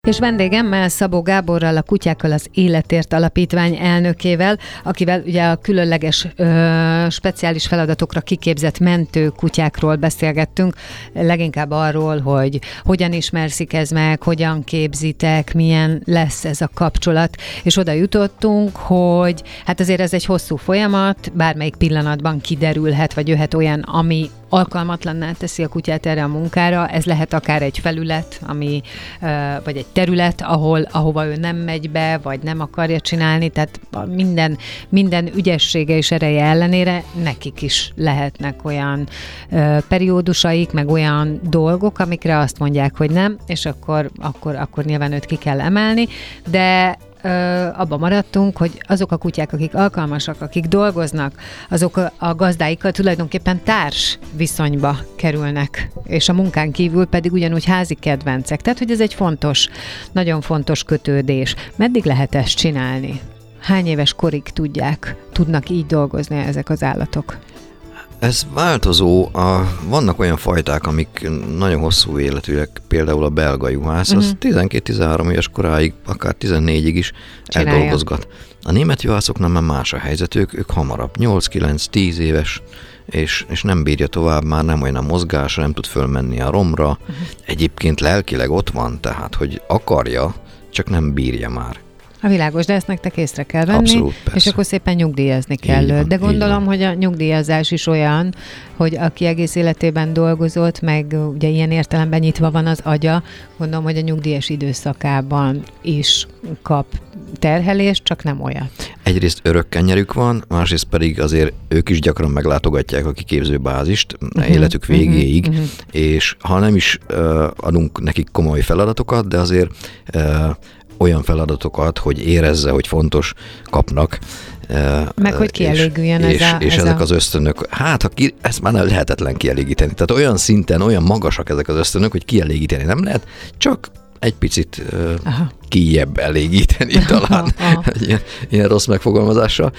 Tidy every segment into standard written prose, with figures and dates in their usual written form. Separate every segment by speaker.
Speaker 1: És vendégemmel, Szabó Gáborral, a Kutyákkal az Életért Alapítvány elnökével, akivel ugye a különleges speciális feladatokra kiképzett mentő kutyákról beszélgettünk, leginkább arról, hogy hogyan ismerszik ez meg, hogyan képzitek, milyen lesz ez a kapcsolat, és oda jutottunk, hogy hát azért ez egy hosszú folyamat, bármelyik pillanatban kiderülhet, vagy jöhet olyan, ami alkalmatlanná teszi a kutyát erre a munkára. Ez lehet akár egy felület, vagy egy terület, ahova ő nem megy be, vagy nem akarja csinálni, tehát minden ügyessége és ereje ellenére nekik is lehetnek olyan periódusaik, meg olyan dolgok, amikre azt mondják, hogy nem, és akkor nyilván őt ki kell emelni, de abban maradtunk, hogy azok a kutyák, akik alkalmasak, akik dolgoznak, azok a gazdáikkal tulajdonképpen társ viszonyba kerülnek, és a munkán kívül pedig ugyanúgy házi kedvencek. Tehát, hogy ez egy fontos, nagyon fontos kötődés. Meddig lehet ezt csinálni? Hány éves korig tudnak így dolgozni ezek az állatok?
Speaker 2: Ez változó. Vannak olyan fajták, amik nagyon hosszú életűek, például a belga juhász, az 12-13 éves koráig, akár 14-ig is eldolgozgat. A német juhászoknál már más a helyzet, ők hamarabb, 8-9-10 éves, és nem bírja tovább, már nem olyan a mozgása, nem tud fölmenni a romra. Egyébként lelkileg ott van, tehát, hogy akarja, csak nem bírja már.
Speaker 1: A világos, de ezt nektek észre kell venni,
Speaker 2: abszolút,
Speaker 1: és akkor szépen nyugdíjazni kell őt. De gondolom, hogy a nyugdíjazás is olyan, hogy aki egész életében dolgozott, meg ugye ilyen értelemben nyitva van az agya, gondolom, hogy a nyugdíjas időszakában is kap terhelést, csak nem olyat.
Speaker 2: Egyrészt örök kenyerük van, másrészt pedig azért ők is gyakran meglátogatják a kiképzőbázist életük végéig, és ha nem is adunk nekik komoly feladatokat, de azért olyan feladatokat, hogy érezze, hogy fontos, kapnak.
Speaker 1: Meg hogy kielégüljön
Speaker 2: és ezek az ösztönök, ezt már nem lehetetlen kielégíteni. Tehát olyan szinten, olyan magasak ezek az ösztönök, hogy kielégíteni nem lehet, csak egy picit kijjebb elégíteni talán. Ilyen rossz megfogalmazással.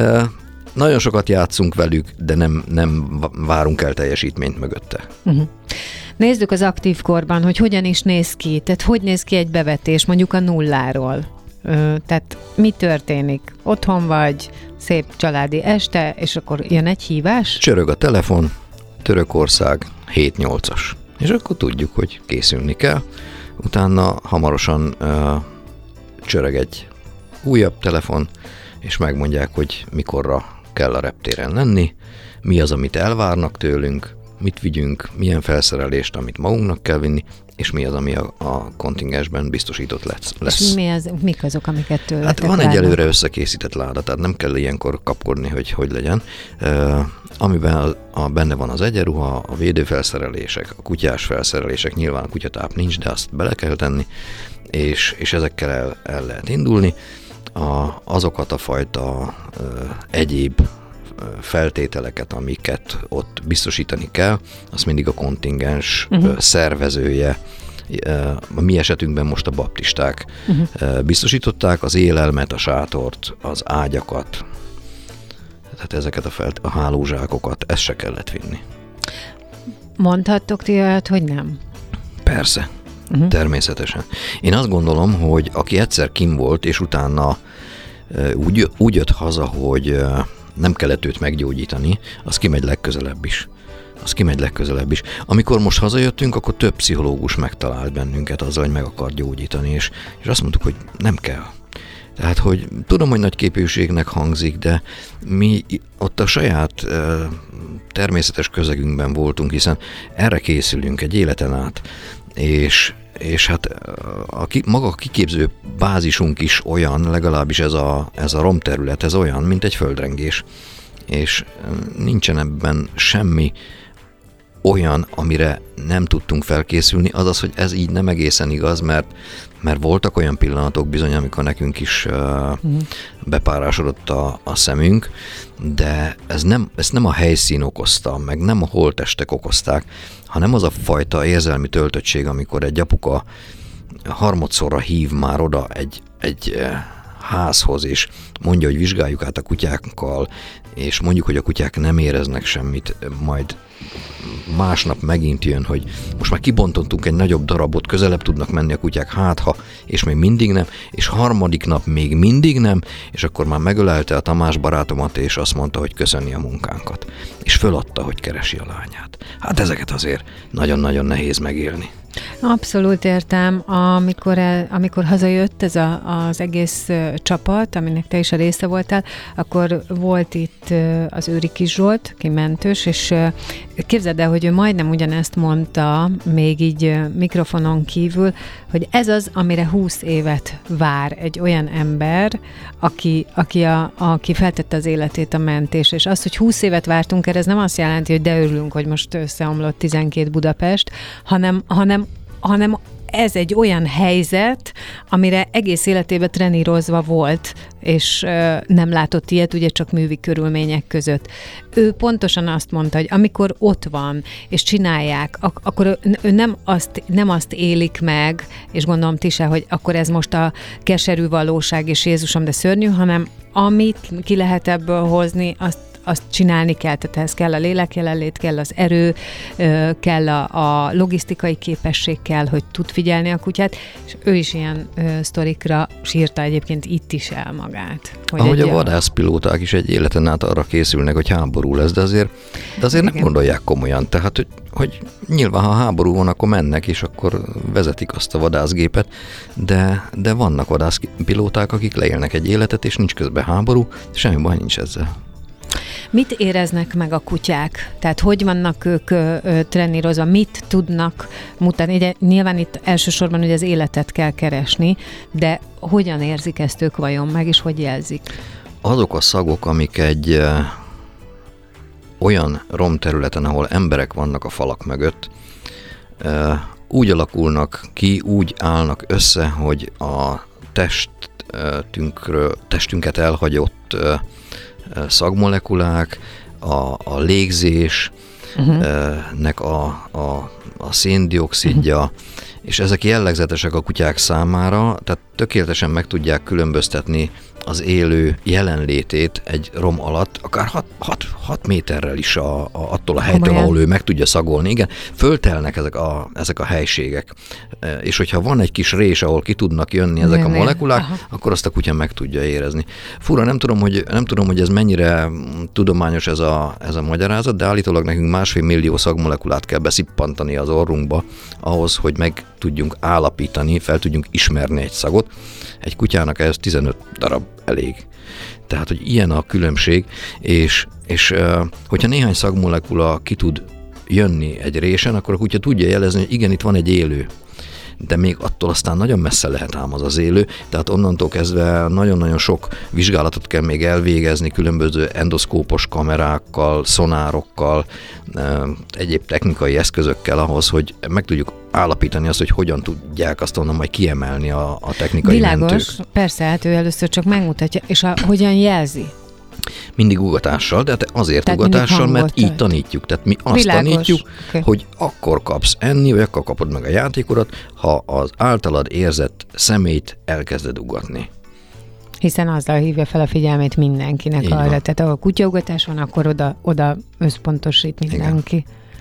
Speaker 2: Nagyon sokat játszunk velük, de nem várunk el teljesítményt mögötte.
Speaker 1: Nézzük az aktív korban, hogy hogyan is néz ki, tehát hogy néz ki egy bevetés mondjuk a nulláról. Tehát mi történik? Otthon vagy, szép családi este, és akkor jön egy hívás?
Speaker 2: Csörög a telefon, Törökország 7-8-as. És akkor tudjuk, hogy készülni kell. Utána hamarosan csörög egy újabb telefon, és megmondják, hogy mikorra kell a reptéren lenni, mi az, amit elvárnak tőlünk, mit vigyünk, milyen felszerelést, amit magunknak kell vinni, és mi az, ami a kontingensben biztosított lesz.
Speaker 1: És mik azok, amiket tőletek
Speaker 2: Hát van egy előre összekészített láda, tehát nem kell ilyenkor kapkodni, hogy legyen. Amiben benne van az egyenruha, a védőfelszerelések, a kutyás felszerelések, nyilván a kutyatáp nincs, de azt bele kell tenni, és ezekkel el lehet indulni. Azokat a fajta egyéb feltételeket, amiket ott biztosítani kell, azt mindig a kontingens szervezője, a mi esetünkben most a baptisták biztosították, az élelmet, a sátort, az ágyakat, tehát ezeket a hálózsákokat, ezt se kellett vinni.
Speaker 1: Mondhattok ti olyat, hogy nem?
Speaker 2: Persze, természetesen. Én azt gondolom, hogy aki egyszer kim volt, és utána úgy jött haza, hogy nem kellett őt meggyógyítani, az kimegy legközelebb is. Amikor most hazajöttünk, akkor több pszichológus megtalált bennünket azzal, hogy meg akar gyógyítani, és azt mondtuk, hogy nem kell. Tehát, hogy tudom, hogy nagy képűségnek hangzik, de mi ott a saját természetes közegünkben voltunk, hiszen erre készülünk egy életen át, és hát maga a kiképző bázisunk is olyan, legalábbis ez a romterület, ez olyan, mint egy földrengés. És nincsen ebben semmi olyan, amire nem tudtunk felkészülni, azaz, hogy ez így nem egészen igaz, mert voltak olyan pillanatok bizony, amikor nekünk is bepárásodott a szemünk, de ezt nem a helyszín okozta, meg nem a holttestek okozták, hanem az a fajta érzelmi töltöttség, amikor egy apuka harmadszorra hív már oda egy házhoz, és mondja, hogy vizsgáljuk át a kutyákkal, és mondjuk, hogy a kutyák nem éreznek semmit, majd másnap megint jön, hogy most már kibontottunk egy nagyobb darabot, közelebb tudnak menni a kutyák, és még mindig nem, és harmadik nap még mindig nem, és akkor már megölelte a Tamás barátomat, és azt mondta, hogy köszöni a munkánkat. És föladta, hogy keresi a lányát. Hát ezeket azért nagyon-nagyon nehéz megélni.
Speaker 1: Abszolút értem. Amikor hazajött ez az egész csapat, aminek te is a része voltál, akkor volt itt az Őriki Zsolt, ki mentős, és képzeld el, hogy ő majdnem ugyanezt mondta, még így mikrofonon kívül, hogy ez az, amire 20 évet vár egy olyan ember, aki feltette az életét a mentés. És az, hogy 20 évet vártunk erre, ez nem azt jelenti, hogy de örülünk, hogy most összeomlott 12 Budapest, hanem ez egy olyan helyzet, amire egész életében trenírozva volt, és nem látott ilyet, ugye csak művi körülmények között. Ő pontosan azt mondta, hogy amikor ott van, és csinálják, akkor ő nem azt élik meg, és gondolom ti se, hogy akkor ez most a keserű valóság, és Jézusom, de szörnyű, hanem amit ki lehet ebből hozni, azt csinálni kell, tehát ehhez kell a lélek jelenlét, kell az erő, kell a logisztikai képesség kell, hogy tud figyelni a kutyát, és ő is ilyen sztorikra sírta egyébként itt is el magát.
Speaker 2: Ahogy a vadászpilóták is egy életen át arra készülnek, hogy háború lesz, de azért nem gondolják komolyan. Tehát, hogy nyilván, ha háború van, akkor mennek, és akkor vezetik azt a vadászgépet, de vannak vadászpilóták, akik leélnek egy életet, és nincs közben háború, semmi baj nincs ezzel.
Speaker 1: Mit éreznek meg a kutyák? Tehát hogy vannak ők trenírozva? Mit tudnak mutatni? Ugye, nyilván itt elsősorban ugye az életet kell keresni, de hogyan érzik ezt ők vajon meg, és hogy jelzik?
Speaker 2: Azok a szagok, amik egy olyan romterületen, ahol emberek vannak a falak mögött, úgy alakulnak ki, úgy állnak össze, hogy a testünket elhagyott szagmolekulák, a légzésnek a széndioxidja, és ezek jellegzetesek a kutyák számára, tehát tökéletesen meg tudják különböztetni az élő jelenlétét egy rom alatt, akár 6 méterrel is attól a helytől, ahol ő meg tudja szagolni. Igen, föltelnek ezek a helységek. És hogyha van egy kis rés, ahol ki tudnak jönni ezek a molekulák, akkor azt a kutya meg tudja érezni. Fura, nem tudom, hogy ez mennyire tudományos ez a magyarázat, de állítólag nekünk 1,5 millió szagmolekulát kell beszippantani az orrunkba ahhoz, hogy meg tudjunk állapítani, fel tudjunk ismerni egy szagot. Egy kutyának ez 15 darab elég. Tehát, hogy ilyen a különbség, és hogyha néhány szagmolekula ki tud jönni egy résen, akkor a kutya tudja jelezni, hogy igen, itt van egy élő. De még attól aztán nagyon messze lehet ám az élő, tehát onnantól kezdve nagyon-nagyon sok vizsgálatot kell még elvégezni különböző endoszkópos kamerákkal, szonárokkal, egyéb technikai eszközökkel ahhoz, hogy meg tudjuk állapítani azt, hogy hogyan tudják azt onnan majd kiemelni a technikai mentők.
Speaker 1: Világos, persze, hát ő először csak megmutatja, és hogyan jelzi?
Speaker 2: Mindig ugatással, de azért ugatással, mert így tanítjuk. Tehát mi azt tanítjuk, hogy akkor kapsz enni, vagy akkor kapod meg a játékodat, ha az általad érzett szemét elkezded ugatni.
Speaker 1: Hiszen azzal hívja fel a figyelmét mindenkinek arra. Tehát ahol kutyaugatás van, akkor oda összpontosít mindenki.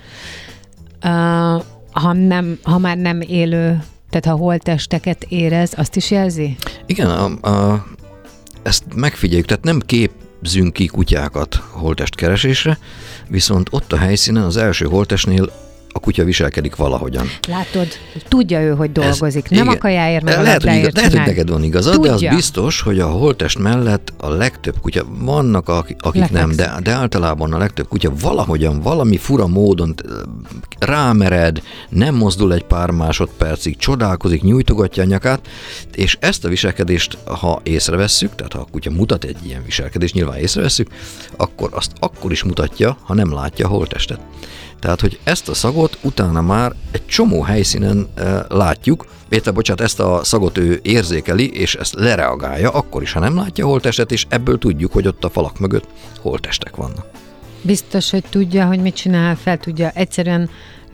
Speaker 1: Ha már nem élő, tehát ha holttesteket érez, azt is jelzi?
Speaker 2: Igen, ezt megfigyeljük, tehát nem képzünk ki kutyákat holttestkeresésre, viszont ott a helyszínen az első holttestnél a kutya viselkedik valahogyan.
Speaker 1: Látod, tudja ő, hogy dolgozik. Nem a kajáért, meg a labdáért
Speaker 2: lehet, hogy neked van igazad, de az biztos, hogy a holttest mellett a legtöbb kutya, vannak akik nem, de általában a legtöbb kutya valahogyan, valami fura módon rámered, nem mozdul egy pár másodpercig, csodálkozik, nyújtogatja a nyakát, és ezt a viselkedést, ha észrevesszük, tehát ha a kutya mutat egy ilyen viselkedést, nyilván észrevesszük, akkor azt akkor is mutatja, ha nem látja a holttestet. Tehát, hogy ezt a szagot utána már egy csomó helyszínen látjuk, ezt a szagot ő érzékeli, és ezt lereagálja, akkor is, ha nem látja a holttestet, és ebből tudjuk, hogy ott a falak mögött holttestek vannak.
Speaker 1: Biztos, hogy tudja, hogy mit csinál, fel tudja. Egyszerűen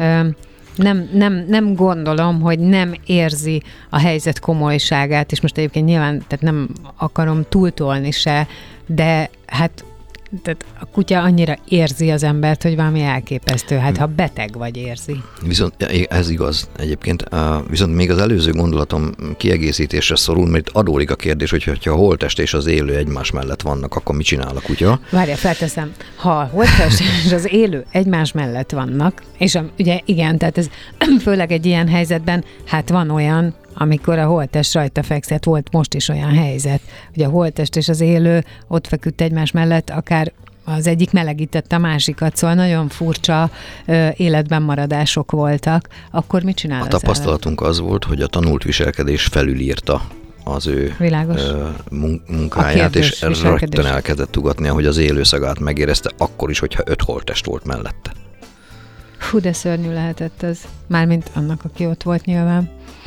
Speaker 1: nem gondolom, hogy nem érzi a helyzet komolyságát, és most egyébként nyilván tehát nem akarom túltolni se, de hát Tehát a kutya annyira érzi az embert, hogy valami elképesztő. Hát ha beteg vagy, érzi.
Speaker 2: Viszont ez igaz egyébként. Viszont még az előző gondolatom kiegészítésre szorul, mert adódik a kérdés, hogyha a holttest és az élő egymás mellett vannak, akkor mit csinál a kutya?
Speaker 1: Várja, felteszem. Ha a holttest és az élő egymás mellett vannak, és ugye igen, tehát ez főleg egy ilyen helyzetben, hát van olyan, amikor a holttest rajta fekszett, volt most is olyan helyzet, hogy a holttest és az élő ott feküdt egymás mellett, akár az egyik melegítette a másikat, szóval nagyon furcsa életben maradások voltak. Akkor mit csinál
Speaker 2: a tapasztalatunk az volt, hogy a tanult viselkedés felülírta az ő munkáját, és rögtön elkezdett ugatni, ahogy az élő szagát megérezte, akkor is, hogyha 5 holttest volt mellette.
Speaker 1: Hú, de szörnyű lehetett ez. Mármint annak, aki ott volt nyilván.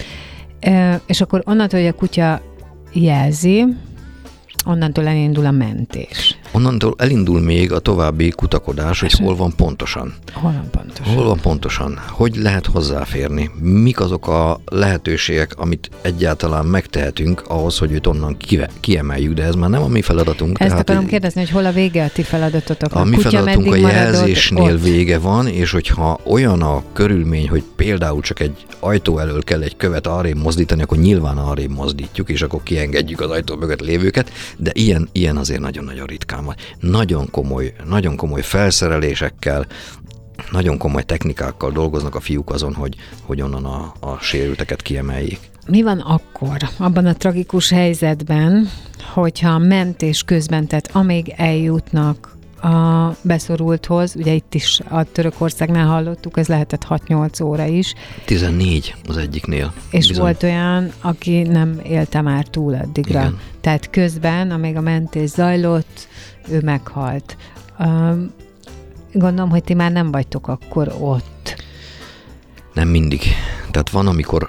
Speaker 1: És akkor onnantól, hogy a kutya jelzi, onnantól elindul a mentés.
Speaker 2: Onnantól elindul még a további kutakodás, hogy hol van pontosan. Hol van pontosan? Hogy lehet hozzáférni? Mik azok a lehetőségek, amit egyáltalán megtehetünk ahhoz, hogy őt onnan kiemeljük, de ez már nem a mi feladatunk.
Speaker 1: Ezt akarom kérdezni, hogy hol a vége a ti feladatotok?
Speaker 2: A mi feladatunk a jelzésnél vége van, és hogyha olyan a körülmény, hogy például csak egy ajtó elől kell egy követ arrébb mozdítani, akkor nyilván arrébb mozdítjuk, és akkor kiengedjük az ajtó mögött lévőket, de ilyen azért nagyon-nagyon ritkán van. Nagyon komoly felszerelésekkel, nagyon komoly technikákkal dolgoznak a fiúk azon, hogy onnan a sérülteket kiemeljék.
Speaker 1: Mi van akkor, abban a tragikus helyzetben, hogyha a mentés közben, tehát amíg eljutnak a beszorulthoz, ugye itt is a Törökországnál hallottuk, ez lehetett 6-8 óra is.
Speaker 2: 14 az egyiknél.
Speaker 1: És bizony. Volt olyan, aki nem élte már túl addigra.
Speaker 2: Igen.
Speaker 1: Tehát közben, amíg a mentés zajlott, ő meghalt. Gondolom, hogy ti már nem vagytok akkor ott.
Speaker 2: Nem mindig. Tehát van, amikor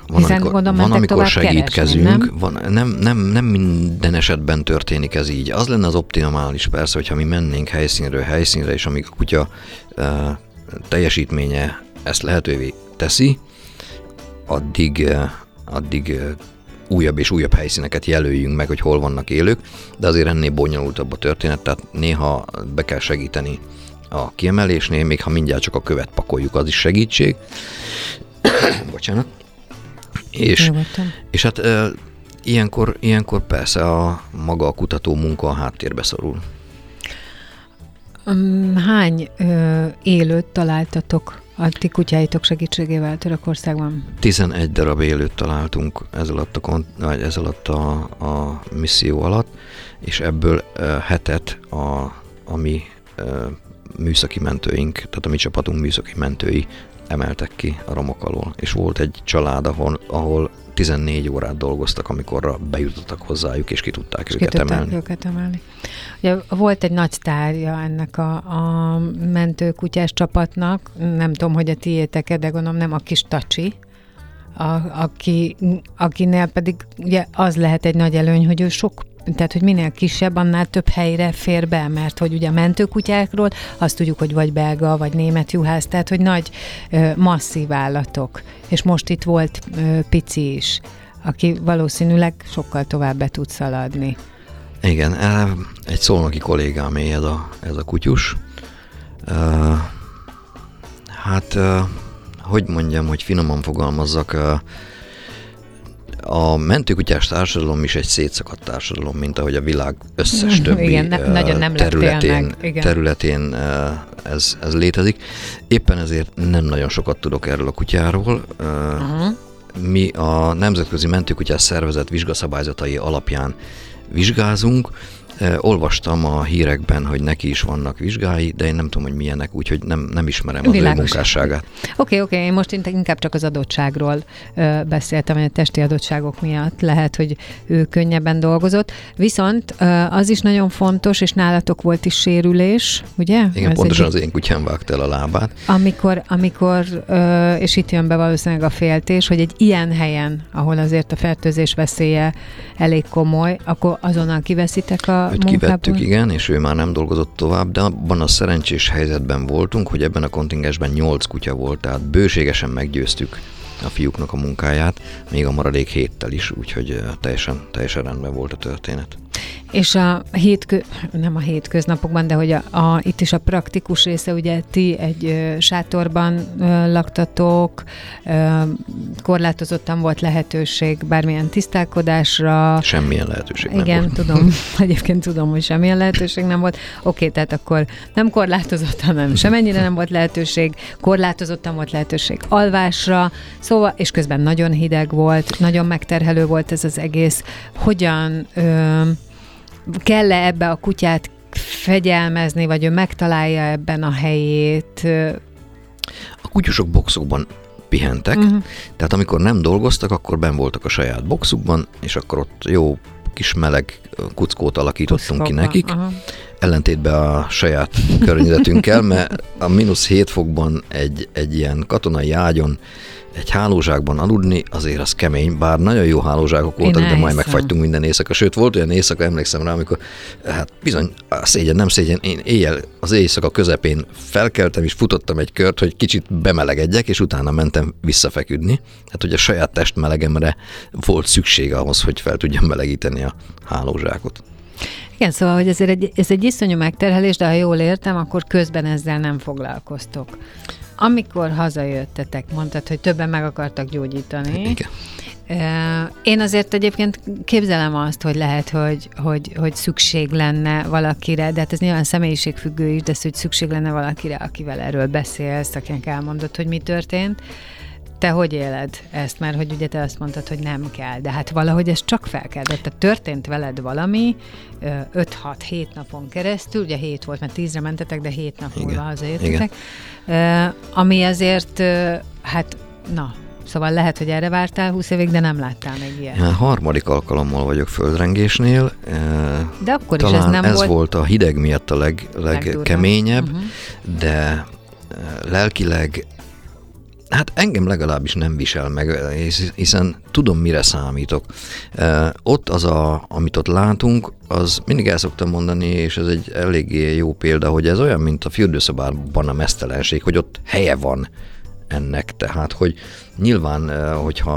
Speaker 2: segítkezünk, nem minden esetben történik ez így. Az lenne az optimális persze, hogyha mi mennénk helyszínről helyszínre, és amíg a kutya teljesítménye ezt lehetővé teszi, addig újabb és újabb helyszíneket jelöljünk meg, hogy hol vannak élők, de azért ennél bonyolultabb a történet, tehát néha be kell segíteni a kiemelésnél, még ha mindjárt csak a követ pakoljuk, az is segítség. Bocsánat. És hát ilyenkor persze maga a kutató munka a háttérbe szorul.
Speaker 1: Hány élőt találtatok a ti kutyáitok segítségével Törökországban?
Speaker 2: 11 darab élőt találtunk ez alatt a misszió alatt, és ebből 7-et a mi műszaki mentőink, tehát a mi csapatunk műszaki mentői emeltek ki a romok alól. És volt egy család, ahol 14 órát dolgoztak, amikorra bejutottak hozzájuk, és ki tudták őket emelni.
Speaker 1: Ugye volt egy nagy sztárja ennek a mentőkutyás csapatnak, nem tudom, hogy a tiétek, de gondolom nem a kis Tacsi, akinél pedig ugye az lehet egy nagy előny, hogy ő tehát, hogy minél kisebb, annál több helyre fér be, mert hogy ugye a mentőkutyákról azt tudjuk, hogy vagy belga, vagy német juhász, tehát, hogy nagy, masszív állatok. És most itt volt pici is, aki valószínűleg sokkal tovább be tud szaladni.
Speaker 2: Igen, egy szolnoki kollégámé ez a kutyus. Hogy mondjam, hogy finoman fogalmazzak, a mentőkutyás társadalom is egy szétszakadt társadalom, mint ahogy a világ összes többi területén ez létezik. Éppen ezért nem nagyon sokat tudok erről a kutyáról. Mi a Nemzetközi Mentőkutyás Szervezet vizsgaszabályzatai alapján vizsgázunk. Olvastam a hírekben, hogy neki is vannak vizsgái, de én nem tudom, hogy milyenek, úgyhogy nem ismerem az ő munkásságát.
Speaker 1: Oké, én most inkább csak az adottságról beszéltem, hogy a testi adottságok miatt lehet, hogy ő könnyebben dolgozott. Viszont az is nagyon fontos, és nálatok volt is sérülés, ugye?
Speaker 2: Igen, ez pontosan az én kutyám vágta el a lábát.
Speaker 1: Amikor és itt jön be valószínűleg a féltés, hogy egy ilyen helyen, ahol azért a fertőzés veszélye elég komoly, akkor azonnal kiveszitek a
Speaker 2: őt kivettük, igen, és ő már nem dolgozott tovább, de abban a szerencsés helyzetben voltunk, hogy ebben a kontingensben 8 kutya volt, tehát bőségesen meggyőztük a fiúknak a munkáját, még a maradék 7-tel is, úgyhogy teljesen rendben volt a történet.
Speaker 1: És nem a hétköznapokban, de hogy itt is a praktikus része, ugye ti egy sátorban laktatok, korlátozottan volt lehetőség bármilyen tisztálkodásra.
Speaker 2: Semmilyen lehetőség nem
Speaker 1: igen,
Speaker 2: volt.
Speaker 1: tudom. Egyébként tudom, hogy semmilyen lehetőség nem volt. Oké, tehát akkor nem korlátozottan, nem semennyire nem volt lehetőség, korlátozottan volt lehetőség alvásra, szóval, és közben nagyon hideg volt, nagyon megterhelő volt ez az egész. Hogyan kell-e ebbe a kutyát fegyelmezni, vagy ő megtalálja ebben a helyét?
Speaker 2: A kutyusok boxokban pihentek, tehát amikor nem dolgoztak, akkor benn voltak a saját boxukban, és akkor ott jó kis meleg kuckót alakítottunk ki nekik, ellentétben a saját környezetünkkel, mert a -7 fokban egy ilyen katonai ágyon, egy hálózsákban aludni, azért az kemény, bár nagyon jó hálózsákok voltak, de majd megfagytunk minden éjszaka. Sőt, volt olyan éjszaka, emlékszem rá, amikor hát bizony, szégyen, nem szégyen, én éjjel az éjszaka közepén felkeltem, és futottam egy kört, hogy kicsit bemelegedjek, és utána mentem visszafeküdni. Hát, hogy a saját testmelegemre volt szüksége ahhoz, hogy fel tudjam melegíteni a hálózsákot.
Speaker 1: Igen, szóval, hogy ez egy iszonyú megterhelés, de ha jól értem, akkor közben ezzel nem foglalkoztok. Amikor hazajöttetek, mondtad, hogy többen meg akartak gyógyítani.
Speaker 2: Igen.
Speaker 1: Én azért egyébként képzelem azt, hogy lehet, hogy szükség lenne valakire, de hát ez nyilván személyiségfüggő is, de hogy szükség lenne valakire, akivel erről beszélsz, akinek elmondod, hogy mi történt. Te hogy éled ezt? Mert hogy ugye te azt mondtad, hogy nem kell, de hát valahogy ez csak fel kell. De történt veled valami 5-6-7 napon keresztül, ugye 7 volt, mert 10-re mentetek, de 7 nap múlva hazajöttetek, ami azért, hát na, szóval lehet, hogy erre vártál 20 évig, de nem láttál még ilyet.
Speaker 2: Harmadik alkalommal vagyok földrengésnél.
Speaker 1: De akkor
Speaker 2: talán
Speaker 1: is ez nem
Speaker 2: ez volt a hideg miatt a legkeményebb, de lelkileg hát engem legalábbis nem visel meg, hiszen tudom, mire számítok. Ott amit ott látunk, az mindig el szoktam mondani, és ez egy eléggé jó példa, hogy ez olyan, mint a fürdőszobában a meztelenség, hogy ott helye van ennek, tehát, hogy nyilván,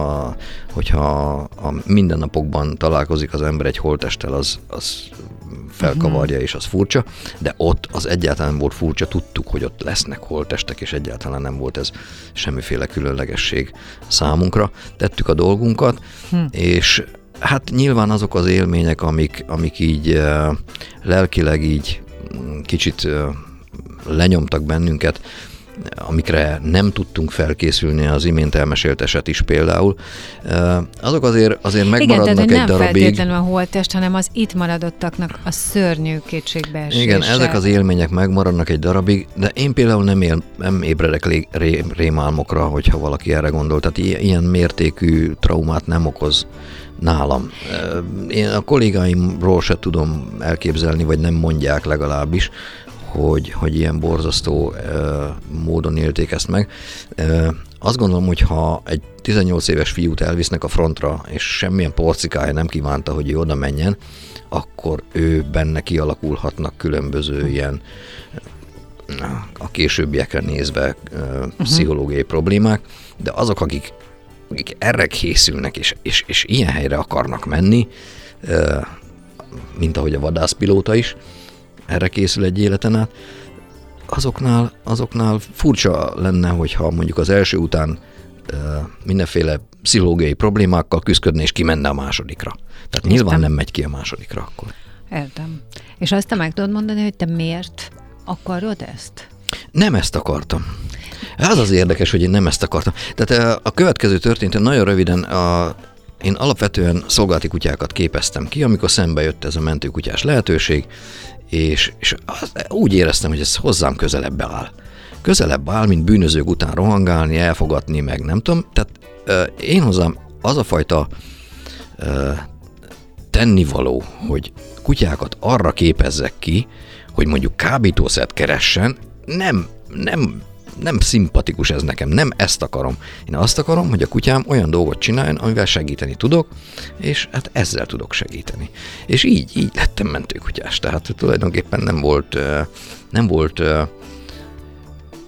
Speaker 2: hogyha a mindennapokban találkozik az ember egy holttesttel, az felkavarja, és az furcsa, de ott az egyáltalán volt furcsa, tudtuk, hogy ott lesznek holttestek, és egyáltalán nem volt ez semmiféle különlegesség számunkra. Tettük a dolgunkat, és hát nyilván azok az élmények, amik így lelkileg így kicsit lenyomtak bennünket, amikre nem tudtunk felkészülni, az imént elmesélt eset is például, azok azért megmaradnak. Igen, egy darabig. Igen, tehát
Speaker 1: nem feltétlenül a holttest, hanem az itt maradottaknak a szörnyű kétségbeesése.
Speaker 2: Igen, ezek az élmények megmaradnak egy darabig, de én például nem ébredek rémálmokra, hogyha valaki erre gondol. Tehát ilyen mértékű traumát nem okoz nálam. Én a kollégáimról se tudom elképzelni, vagy nem mondják legalábbis, hogy ilyen borzasztó módon élték ezt meg. Azt gondolom, hogy ha egy 18 éves fiút elvisznek a frontra, és semmilyen porcikája nem kívánta, hogy ő oda menjen, akkor ő benne kialakulhatnak különböző ilyen a későbbiekre nézve pszichológiai problémák, de azok, akik erre készülnek, és ilyen helyre akarnak menni, mint ahogy a vadászpilóta is, erre készül egy életen át, azoknál furcsa lenne, hogyha mondjuk az első után mindenféle pszichológiai problémákkal küzdködne, és kimenne a másodikra. Tehát nyilván nem megy ki a másodikra akkor.
Speaker 1: Értem. És azt te meg tudod mondani, hogy te miért akarod ezt?
Speaker 2: Nem ezt akartam. Az érdekes, hogy én nem ezt akartam. Tehát a következő történt, nagyon röviden, én alapvetően szolgálati kutyákat képeztem ki, amikor szembe jött ez a mentőkutyás lehetőség, és úgy éreztem, hogy ez hozzám közelebb áll. Közelebb áll, mint bűnözők után rohangálni, elfogadni, meg nem tudom. Tehát én hozzám az a fajta tennivaló, hogy kutyákat arra képezzek ki, hogy mondjuk kábítószert keressen, nem szimpatikus ez nekem, nem ezt akarom. Én azt akarom, hogy a kutyám olyan dolgot csináljon, amivel segíteni tudok, és hát ezzel tudok segíteni. És így lettem mentőkutyás, tehát tulajdonképpen nem volt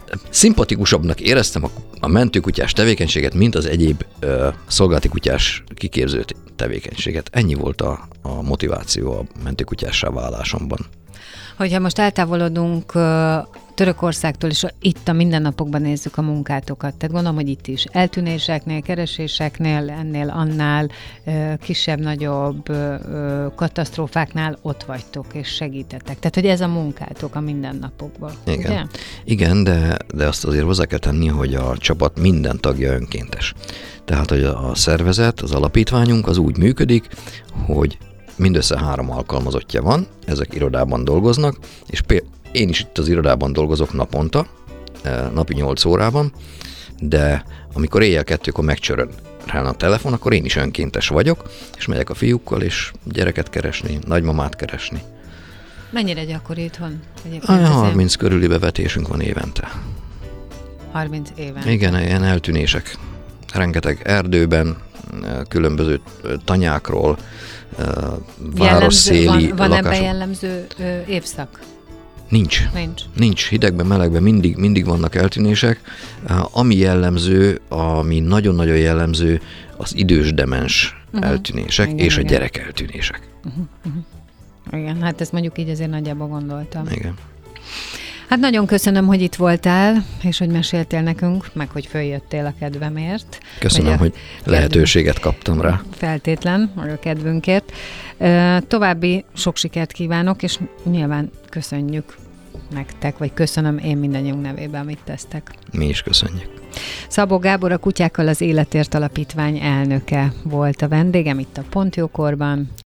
Speaker 2: szimpatikusabbnak éreztem a mentőkutyás tevékenységet, mint az egyéb szolgálati kutyás kiképző tevékenységet. Ennyi volt a motiváció a mentőkutyássá válásomban.
Speaker 1: Hogyha most eltávolodunk Törökországtól, és itt a mindennapokban nézzük a munkátokat, tehát gondolom, hogy itt is eltűnéseknél, kereséseknél, ennél, annál kisebb-nagyobb katasztrófáknál ott vagytok és segítetek. Tehát, hogy ez a munkátok a mindennapokban.
Speaker 2: Igen,
Speaker 1: ugye?
Speaker 2: Igen, de azt azért hozzá kell tenni, hogy a csapat minden tagja önkéntes. Tehát, hogy a szervezet, az alapítványunk az úgy működik, hogy mindössze 3 alkalmazottja van, ezek irodában dolgoznak, és én is itt az irodában dolgozok naponta, napi 8 órában, de amikor éjjel 2-kor megcsörön a telefon, akkor én is önkéntes vagyok, és megyek a fiúkkal, és gyereket keresni, nagymamát keresni.
Speaker 1: Mennyire gyakori itthon?
Speaker 2: 30 körüli bevetésünk van évente.
Speaker 1: 30 éven.
Speaker 2: Igen, ilyen eltűnések. Rengeteg erdőben, különböző tanyákról, városszéli
Speaker 1: van ebben jellemző évszak?
Speaker 2: Nincs. Hidegben, melegben mindig vannak eltűnések. Ami jellemző, ami nagyon-nagyon jellemző, az idős demens eltűnések, igen, és a gyerek eltűnések.
Speaker 1: Igen, hát ezt mondjuk így azért nagyjából gondoltam.
Speaker 2: Igen.
Speaker 1: Hát nagyon köszönöm, hogy itt voltál, és hogy meséltél nekünk, meg hogy följöttél a kedvemért.
Speaker 2: Köszönöm, hogy lehetőséget kaptam rá.
Speaker 1: Feltétlen, a kedvünkért. További sok sikert kívánok, és nyilván köszönjük nektek, vagy köszönöm én mindannyiunk nevében, amit tesztek.
Speaker 2: Mi is köszönjük.
Speaker 1: Szabó Gábor, a Kutyákkal az Életért Alapítvány elnöke volt a vendégem itt a Pont Jókorban.